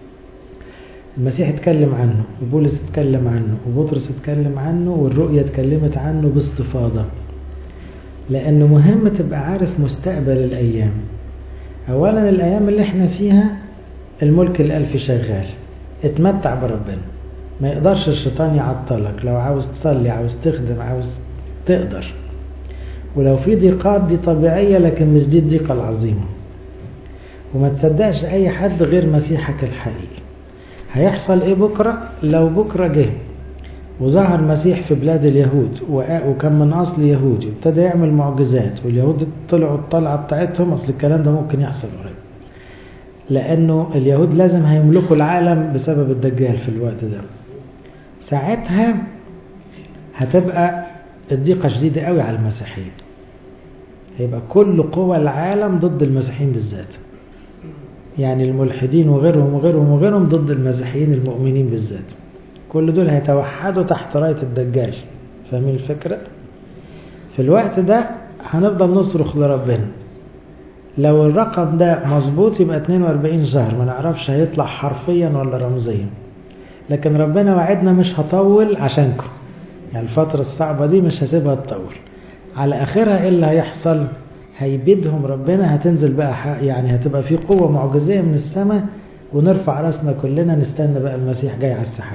المسيح اتكلم عنه، وبولس اتكلم عنه، وبطرس اتكلم عنه، والرؤية اتكلمت عنه باستفاضة. لأنه مهم تبقى عارف مستقبل الأيام. أولا الأيام اللي احنا فيها الملك الألفي شغال، اتمتع بربنا، ما يقدرش الشيطان يعطلك. لو عاوز تصلي، عاوز تخدم، عاوز تقدر. ولو في ضيقات دي طبيعية، لكن مش دي الضيقة العظيمة. وما تصدقش أي حد غير مسيحك الحقيقي. هيحصل إيه بكرة؟ لو بكرة جه وظهر مسيح في بلاد اليهود وكان من أصل يهودي وابتدى يعمل معجزات، واليهود طلعوا الطلعة بتاعتهم، أصل الكلام ده ممكن يحصل قريب، لأنه اليهود لازم هيملكوا العالم بسبب الدجال في الوقت ده. ساعتها هتبقى الضيقة شديدة قوي على المسيحيين. هيبقى كل قوى العالم ضد المسيحيين بالذات، يعني الملحدين وغيرهم وغيرهم وغيرهم ضد المسيحيين المؤمنين بالذات. كل دول هيتوحدوا تحت راية الدجال. فاهمين الفكرة؟ في الوقت ده هنفضل نصرخ لربنا. لو الرقم ده مظبوط يبقى 42 شهر، ما نعرفش هيطلع حرفيا ولا رمزيا، لكن ربنا وعدنا مش هطول عشانكم. يعني الفترة الصعبة دي مش هسيبها تطول. على آخرها إيه اللي هيحصل؟ هيبيدهم ربنا، هتنزل بقى يعني هتبقى في قوة معجزية من السماء، ونرفع رأسنا كلنا نستنى بقى المسيح جاي على السحاب.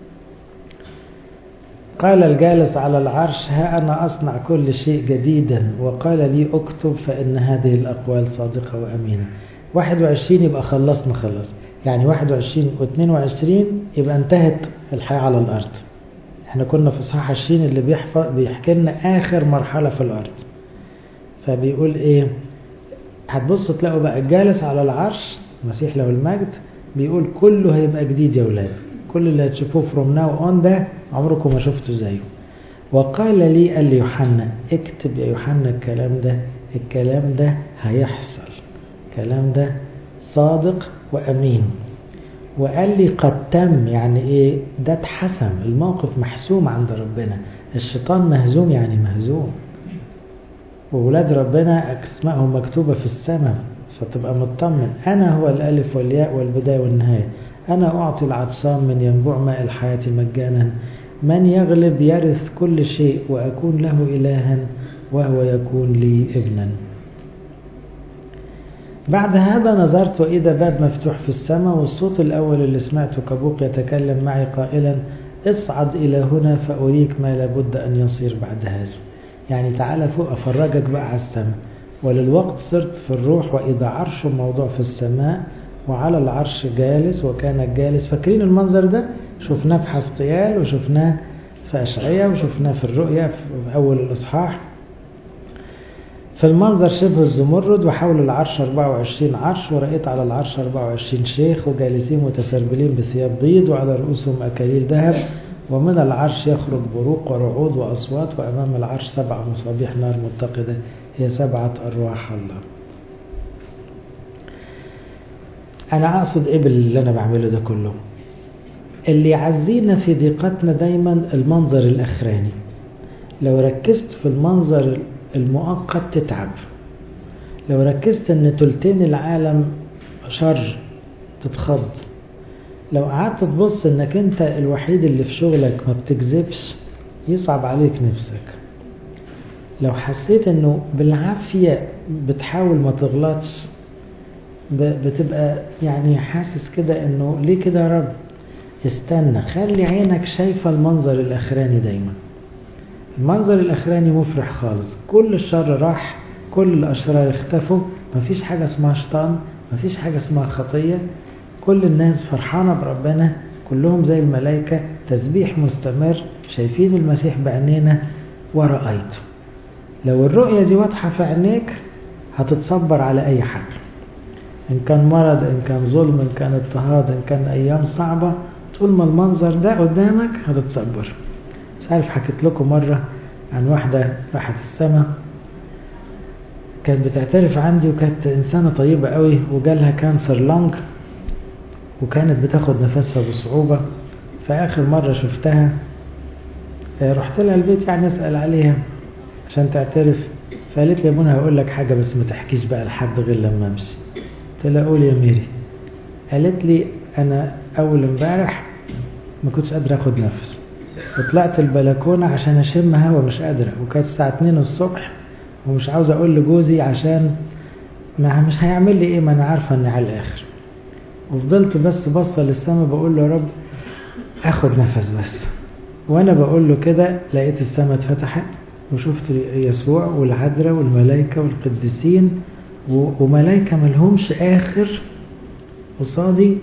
قال الجالس على العرش ها أنا أصنع كل شيء جديدا، وقال لي أكتب فإن هذه الأقوال صادقة وأمينة. 21 يبقى خلص. يعني 21 و22 يبقى انتهت الحياة على الأرض. احنا كنا في إصحاح 20 اللي بيحكي لنا آخر مرحلة في الأرض. فبيقول إيه؟ هتبص تلاقوا بقى الجالس على العرش مسيح له المجد بيقول كله هيبقى جديد يا ولاد. كل اللي هتشوفوه from now on ده عمركم ما شفتوا زيه. وقال لي قال لي يوحنا اكتب يا يوحنا الكلام ده هيحصل، الكلام ده صادق وأمين. وقال لي قد تم. يعني ايه ده؟ اتحسم، الموقف محسوم عند ربنا. الشيطان مهزوم، يعني مهزوم، وولاد ربنا اسمائهم مكتوبة في السماء، فتبقى مطمن. أنا هو الألف والياء والبداية والنهاية. أنا أعطي العطشان من ينبوع ماء الحياة مجانا. من يغلب يرث كل شيء، وأكون له إلها وهو يكون لي ابنا. بعد هذا نظرت وإذا باب مفتوح في السماء، والصوت الأول اللي سمعته كبوق يتكلم معي قائلا اصعد إلى هنا فأريك ما لابد أن يصير بعد هذا. يعني تعالى فوق أفرجك بقى على السماء. وللوقت صرت في الروح وإذا عرش موضوع في السماء، وعلى العرش جالس وكان الجالس. فاكرين المنظر ده؟ شفناه في حزقيال وشفناه في أشعياء وشفناه في الرؤيا في أول الإصحاح. في المنظر شبه الزمرد، وحول العرش 24 عرش، ورأيت على العرش 24 شيخ وجالسين متسربلين بثياب بيض وعلى رؤوسهم أكاليل ذهب، ومن العرش يخرج بروق ورعود وأصوات، وأمام العرش 7 مصابيح نار متقدة هي 7 أرواح الله. أنا أقصد إيه باللي أنا بعمله ده كله؟ اللي يعزينا في ضيقتنا دايما المنظر الأخراني. لو ركزت في المنظر المؤقت تتعب، لو ركزت ان تلتين العالم شر تتخض، لو قعدت تبص انك انت الوحيد اللي في شغلك ما بتكذبش يصعب عليك نفسك، لو حسيت انه بالعافية بتحاول ما تغلطش بتبقى يعني حاسس كده انه ليه كده يا رب. استنى، خلي عينك شايفة المنظر الاخراني دايما. المنظر الاخراني مفرح خالص، كل الشر راح، كل الاشرار اختفوا، مفيش حاجة اسمها شيطان، مفيش حاجة اسمها خطية، كل الناس فرحانة بربنا، كلهم زي الملائكة، تسبيح مستمر، شايفين المسيح بعينينا ورأيته. لو الرؤية دي واضحة في عينيك هتتصبر على اي حاجة، ان كان مرض، ان كان ظلم، ان كان اضطهاد، ان كان ايام صعبة، طول ما المنظر ده قدامك هتتصبر. مش عارف حكيت لكم مرة عن واحدة راحت السماء، كانت بتعترف عندي وكانت إنسانة طيبة قوي، وجالها كانسر لانج وكانت بتاخد نفسها بصعوبة. فآخر مرة شفتها رحت لها البيت يعني أسأل عليها عشان تعترف، فقالت لي يا ابونا هقول لك حاجة بس ما تحكيش بقى لحد غير لما امشي. قلت لها قول يا ميري. قالت لي أنا أول امبارح ما كنتش قادرة أخد نفس، وطلعت البلكونة عشان أشم هوا مش قادرة، وكانت الساعة 2 الصبح ومش عاوز أقول لجوزي عشان مش هيعمل لي إيه، ما أنا عارفة أني على الآخر. وفضلت بس بصة للسماء بقول له يا رب أخد نفس بس، وأنا بقول له كده لقيت السماء اتفتحت وشفت يسوع والعذراء والملائكة والقديسين وملائكة ملهمش آخر قصادي،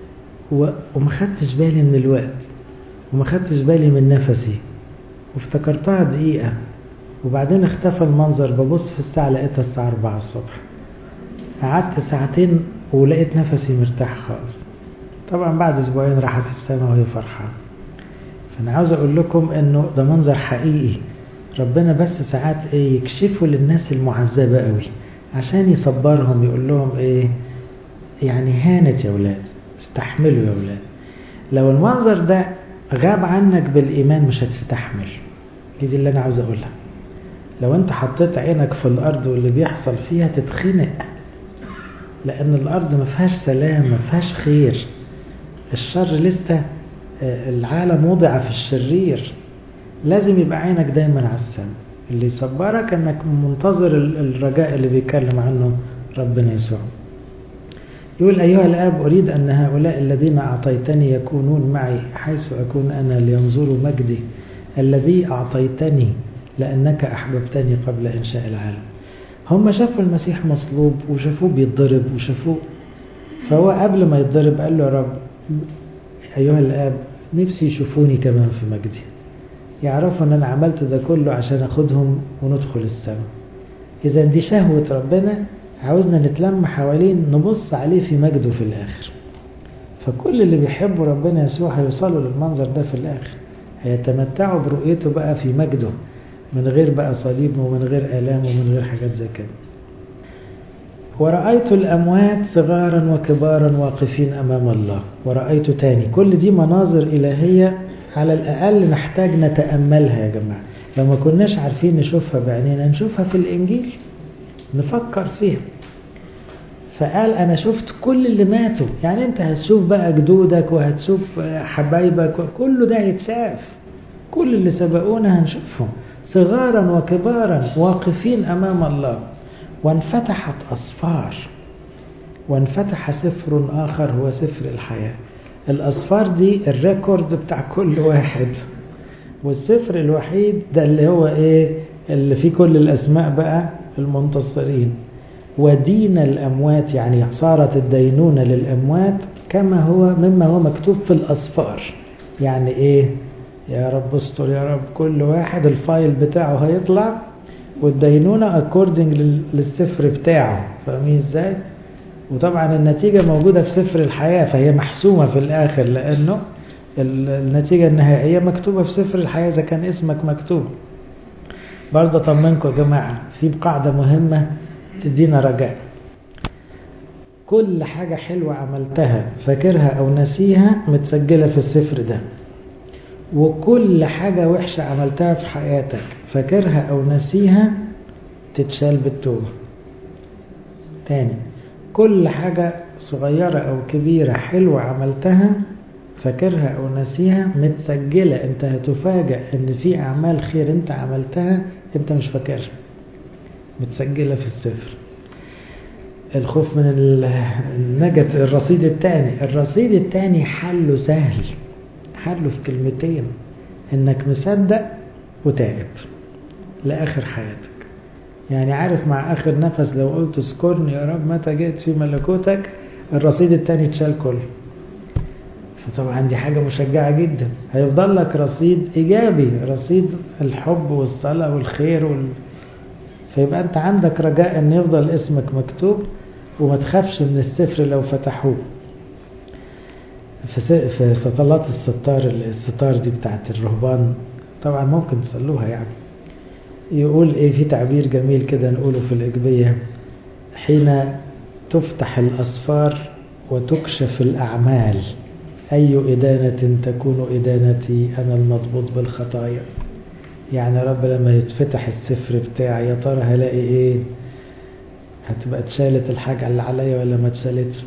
وما خدتش بالي من الوقت وما خدتش بالي من نفسي، وافتكرتها دقيقة وبعدين اختفى المنظر. ببص في الساعة لقيتها الساعة 4 الصبح. قعدت ساعتين ولقيت نفسي مرتاح خالص. طبعا بعد اسبوعين راحت السنة وهي فرحانة. فانا عاوز اقول لكم انه ده منظر حقيقي. ربنا بس ساعات يكشفوا للناس المعذبة قوي عشان يصبرهم، يقول لهم ايه يعني هانت يا ولاد، استحملوا يا ولاد. لو المنظر ده غاب عنك بالإيمان مش هتستحمل. دي اللي أنا عاوز أقولها. لو أنت حطيت عينك في الأرض واللي بيحصل فيها تتخنق، لأن الأرض ما فيهاش سلام، ما فيهاش خير. الشر لسه، العالم وضع في الشرير. لازم يبقى عينك دايما على السماء. اللي يصبرك أنك منتظر الرجاء اللي بيتكلم عنه ربنا يسوع. يقول أيها الآب أريد أن هؤلاء الذين أعطيتني يكونون معي حيث أكون أنا لينظروا مجدي الذي أعطيتني لأنك أحببتني قبل إنشاء العالم. هم شافوا المسيح مصلوب وشافوه بيتضرب وشافوه، فهو قبل ما يتضرب قال له يا رب أيها الآب نفسي يشوفوني كمان في مجدي، يعرفوا أن أنا عملت ده كله عشان أخدهم وندخل السماء. إذا دي شهوة ربنا، عاوزنا نتلم حوالين نبص عليه في مجده في الآخر. فكل اللي بيحبوا ربنا يسوع هيوصلوا للمنظر ده في الآخر، هيتمتعوا برؤيته بقى في مجده، من غير بقى صليب ومن غير آلام ومن غير حاجات زي كده. ورأيت الأموات صغارا وكبارا واقفين أمام الله. ورأيت تاني، كل دي مناظر إلهية على الأقل نحتاج نتأملها يا جماعة. لو ما كناش عارفين نشوفها بعينينا نشوفها في الإنجيل، نفكر فيها. فقال أنا شفت كل اللي ماتوا. يعني أنت هتشوف بقى جدودك وهتشوف حبايبك، كله ده هيتشاف. كل اللي سبقونا هنشوفهم صغارا وكبارا واقفين أمام الله. وانفتحت أصفار، وانفتح سفر آخر هو سفر الحياة. الأصفار دي الريكورد بتاع كل واحد، والسفر الوحيد ده اللي هو إيه، اللي فيه كل الأسماء بقى المنتصرين. ودين الأموات، يعني صارت الدينونة للأموات كما هو مما هو مكتوب في الأسفار. يعني إيه؟ يا رب استر يا رب، كل واحد الفايل بتاعه هيطلع والدينونة according للسفر بتاعه. فاهمين ازاي؟ وطبعا النتيجة موجودة في سفر الحياة، فهي محسومة في الآخر، لأنه النتيجة النهائية مكتوبة في سفر الحياة إذا كان اسمك مكتوب. برضه طمنكم يا جماعة في قاعدة مهمة تدينا رجاء. كل حاجة حلوة عملتها فاكرها أو نسيها متسجلة في السفر ده، وكل حاجة وحشة عملتها في حياتك فاكرها أو نسيها تتشال بالتوبة. تاني، كل حاجة صغيرة أو كبيرة حلوة عملتها فاكرها أو نسيها متسجلة. أنت هتفاجأ أن في أعمال خير أنت عملتها أنت مش فاكرها، متسجلة في السفر. الخوف من النجت. الرصيد التاني حله سهل، حله في كلمتين، انك مصدق وتائب لآخر حياتك. يعني عارف مع آخر نفس لو قلت اذكرني يا رب متى جئت في ملكوتك، الرصيد التاني اتشال كله. فطبعا دي حاجة مشجعة جدا. هيفضل لك رصيد إيجابي، رصيد الحب والصلاة والخير فيبقى أنت عندك رجاء أن يفضل اسمك مكتوب وما تخافش من السفر لو فتحوه. في صلاة الستار دي بتاعت الرهبان طبعا ممكن تصلوها. يعني يقول ايه في تعبير جميل كده نقوله في الإجبية: حين تفتح الأسفار وتكشف الأعمال أي إدانة تكون إدانتي أنا المضبوط بالخطايا. يعني رب لما يتفتح السفر بتاعي يا ترى هلاقي ايه؟ هتبقى اتشالت الحاجة اللي عليا ولا ما اتشالتش؟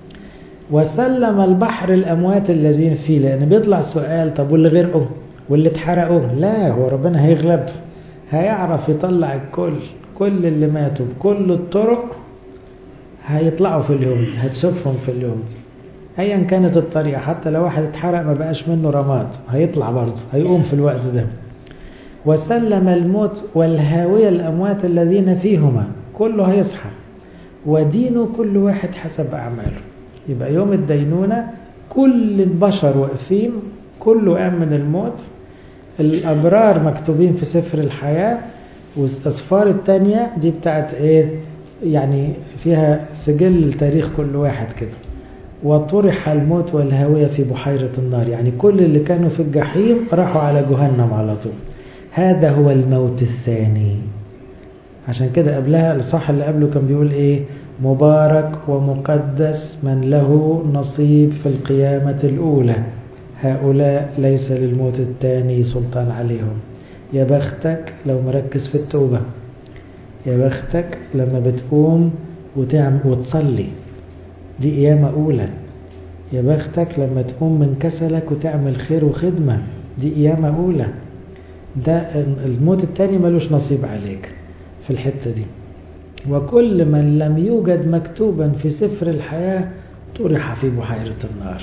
وسلم البحر الأموات الذين فيه. لأن بيطلع سؤال: طب واللي غرقوا واللي اتحرقوا؟ لا، هو ربنا هيغلب، هيعرف يطلع الكل. كل اللي ماتوا بكل الطرق هيطلعوا في اليوم دي، هتشوفهم في اليوم دي ايا كانت الطريقة. حتى لو واحد اتحرق ما بقاش منه رماد هيطلع برضه، هيقوم في الوقت ده. وسلم الموت والهاوية الأموات الذين فيهما، كله هيصحى ودينه كل واحد حسب أعماله. يبقى يوم الدينونة كل البشر واقفين، كله قام من الموت. الأبرار مكتوبين في سفر الحياة، والأسفار التانية دي بتاعت ايه؟ يعني فيها سجل تاريخ كل واحد كده. وطرح الموت والهاوية في بحيرة النار، يعني كل اللي كانوا في الجحيم راحوا على جهنم على طول. هذا هو الموت الثاني. عشان كده قبلها الصح اللي قبله كان بيقول ايه؟ مبارك ومقدس من له نصيب في القيامة الأولى، هؤلاء ليس للموت الثاني سلطان عليهم. يا بختك لو مركز في التوبة، يا بختك لما بتقوم وتصلي، دي قيامة أولى. يا بختك لما تقوم من كسلك وتعمل خير وخدمة، دي قيامة أولى. ده الموت الثاني ملوش نصيب عليك في الحتة دي. وكل من لم يوجد مكتوبا في سفر الحياة طرح في بحيرة النار.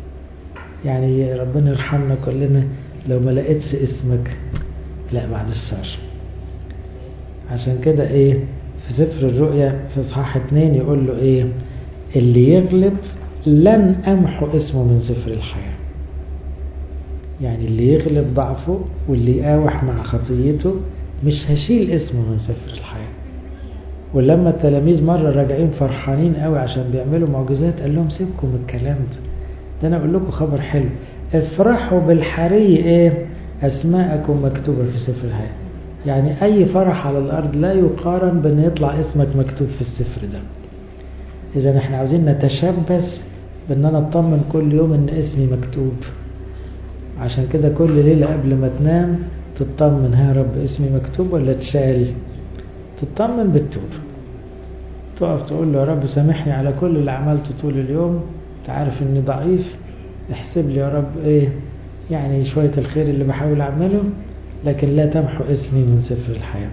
يعني ربنا يرحمنا كلنا لو ما لقيتش اسمك، لا بعد الشر. عشان كده ايه في سفر الرؤيا في اصحاح 2 يقول له ايه؟ اللي يغلب لن امحو اسمه من سفر الحياة. يعني اللي يغلب ضعفه واللي يقاوح مع خطيته مش هشيل اسمه من سفر الحياة. ولما التلاميذ مرة راجعين فرحانين قوي عشان بيعملوا معجزات، قال لهم سيبكم الكلام ده انا اقول لكم خبر حلو: افرحوا بالحري ايه؟ اسماءكم مكتوبة في سفر الحياة. يعني اي فرح على الارض لا يقارن بان يطلع اسمك مكتوب في السفر ده. اذا احنا عاوزين نتشبث بان انا اطمن كل يوم ان اسمي مكتوب. عشان كده كل ليلة قبل ما تنام تطمن: ها رب اسمي مكتوب ولا اتشال؟ تطمن بالتوبة، تقف تقول له: يا رب سامحني على كل اللي عملته طول اليوم، تعرف اني ضعيف، احسب لي يا رب ايه يعني شوية الخير اللي بحاول اعمله، لكن لا تمحو اسمي من سفر الحياة.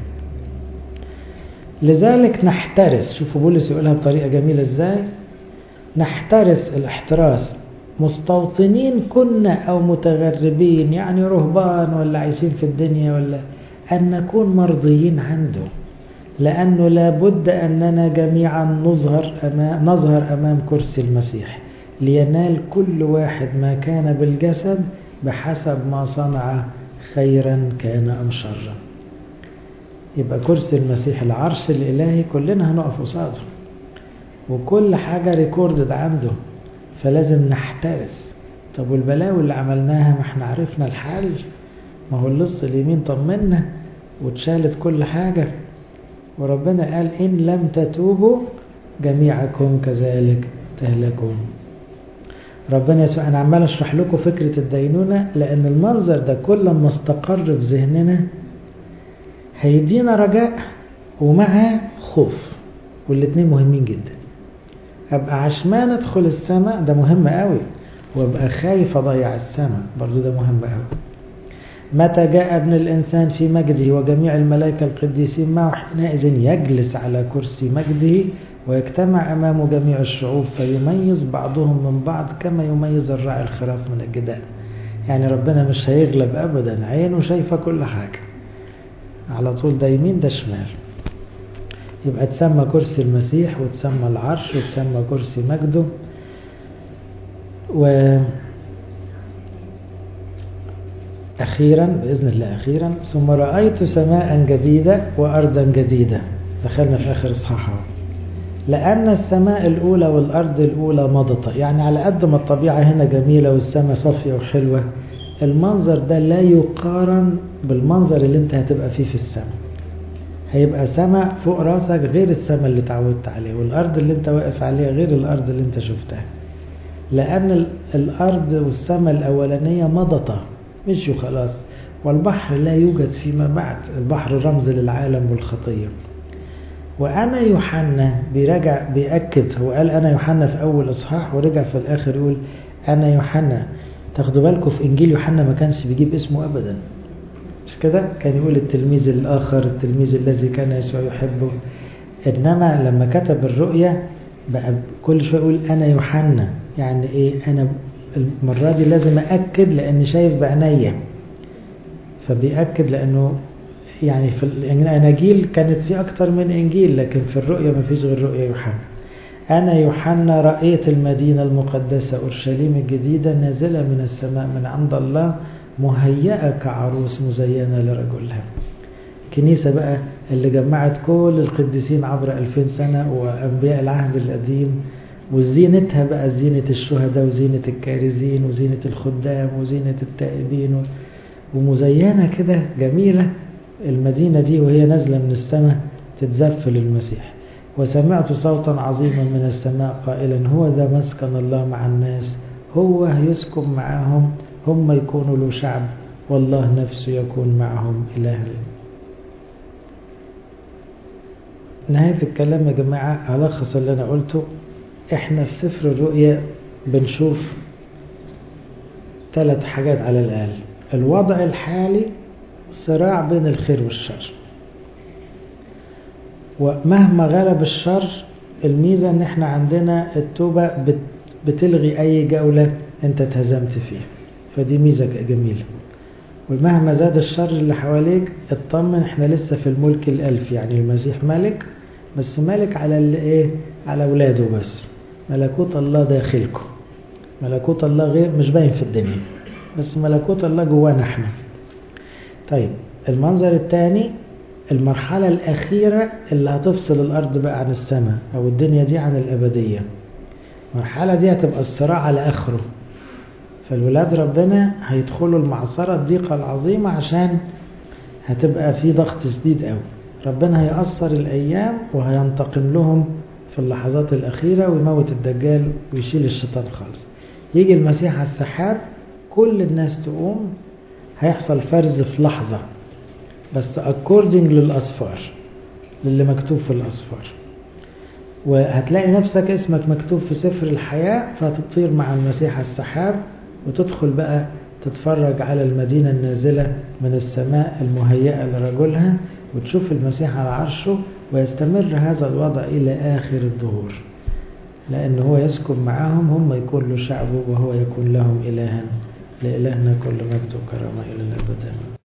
لذلك نحترس. شوفوا بولس يقولها بطريقة جميلة ازاي: نحترس الاحتراس مستوطنين كنا او متغربين، يعني رهبان ولا عايشين في الدنيا، ولا ان نكون مرضيين عنده. لأنه لابد أننا جميعا نظهر أمام كرسي المسيح لينال كل واحد ما كان بالجسد بحسب ما صنع، خيرا كان أم شرا. يبقى كرسي المسيح العرش الإلهي كلنا هنقف قصاده، وكل حاجة ريكوردد عنده، فلازم نحترس. طب والبلاوي اللي عملناها ما احنا عرفنا الحل، ما هو اللص اليمين طمنا واتشالت كل حاجة، وربنا قال إن لم تتوبوا جميعكم كذلك تهلكون. ربنا يسوع، أنا عمال أشرح لكم فكرة الدينونة لأن المنظر ده كل ما استقر في ذهننا هيدينا رجاء ومعها خوف، والاتنين مهمين جدا. أبقى عشمان أدخل السماء ده مهم قوي، وأبقى خايف أضيع السماء برضو ده مهم قوي. متى جاء ابن الإنسان في مجده وجميع الملائكة القديسين معه حينئذ يجلس على كرسي مجده ويجتمع أمامه جميع الشعوب فيميز بعضهم من بعض كما يميز الراعي الخراف من الجداء. يعني ربنا مش هيغلب أبدا، عينه شايفة كل حاجة على طول، ده يمين ده شمال. يبقى تسمى كرسي المسيح وتسمى العرش وتسمى كرسي مجده. أخيرا بإذن الله أخيرا، ثم رأيت سماء جديدة وأرضا جديدة. دخلنا في آخر إصحاحه. لأن السماء الأولى والأرض الأولى مضت. يعني على قد ما الطبيعة هنا جميلة والسماء صافية وحلوة، المنظر ده لا يقارن بالمنظر اللي انت هتبقى فيه في السماء. هيبقى سماء فوق راسك غير السماء اللي تعودت عليه، والأرض اللي انت واقف عليها غير الأرض اللي انت شفتها. لأن الأرض والسماء الأولانية مضت، مشوا خلاص، والبحر لا يوجد فيما بعد. البحر رمز للعالم والخطية. وأنا يوحنا بيأكد، هو قال أنا يوحنا في أول إصحاح ورجع في الآخر يقول أنا يوحنا. تاخدوا بالكم في إنجيل يوحنا ما كانش بيجيب اسمه أبدا، مش كده؟ كان يقول التلميذ الآخر، التلميذ الذي كان يسوع يحبه. إنما لما كتب الرؤيا بقى كل شوية يقول أنا يوحنا. يعني إيه؟ أنا المرة دي لازم أأكد لأني شايف بعينيا، فبيأكد لأنه يعني في الأناجيل كانت في أكتر من إنجيل، لكن في الرؤيا ما فيش غير رؤيا يوحنا. أنا يوحنا رأيت المدينة المقدسة أورشليم الجديدة نازلة من السماء من عند الله مهيئة كعروس مزينة لرجلها. كنيسة بقى اللي جمعت كل القديسين عبر 2000 سنة وأنبياء العهد القديم، وزينتها بقى زينة الشهداء وزينة الكارزين وزينة الخدام وزينة التائبين، ومزينة كده جميلة المدينة دي وهي نازلة من السماء تتزف للمسيح. وسمعت صوتا عظيما من السماء قائلا هو ذا مسكن الله مع الناس، هو يسكن معهم، هم يكونوا له شعب والله نفسه يكون معهم إلها. نهاية الكلام يا جماعة ألخص اللي أنا قلته. إحنا في سفر الرؤيا بنشوف 3 حاجات على الأقل. الوضع الحالي صراع بين الخير والشر، ومهما غلب الشر الميزة ان احنا عندنا التوبة بتلغي اي جولة انت اتهزمت فيها، فدي ميزة جميلة. ومهما زاد الشر اللي حواليك اطمن، احنا لسه في الملك الالف. يعني المسيح ملك، بس ملك على اللي ايه؟ على اولاده بس. ملكوت الله داخلكم، ملكوت الله غير مش باين في الدنيا، بس ملكوت الله جوانا احنا. طيب المنظر الثاني، المرحلة الأخيرة اللي هتفصل الأرض بقى عن السماء أو الدنيا دي عن الأبدية. المرحلة دي هتبقى الصراع على آخره، فالولاد ربنا هيدخلوا المعصرة الضيقة العظيمة عشان هتبقى في ضغط شديد قوي. ربنا هيأثر الأيام وهينتقم لهم في اللحظات الأخيرة ويموت الدجال ويشيل الشيطان خالص. يجي المسيح على السحاب، كل الناس تقوم، هيحصل فرز في لحظة، بس according للأصفار، للي مكتوب في الأصفار. وهتلاقي نفسك اسمك مكتوب في سفر الحياة، فهتطير مع المسيح على السحاب وتدخل بقى تتفرج على المدينة النازلة من السماء المهيئة لرجلها، وتشوف المسيح على عرشه. ويستمر هذا الوضع إلى آخر الدهور، لأنه هو يسكن معهم، هم يكون له شعبه وهو يكون لهم إلها. لإلهنا كل مجد وكرامة إلى الأبد.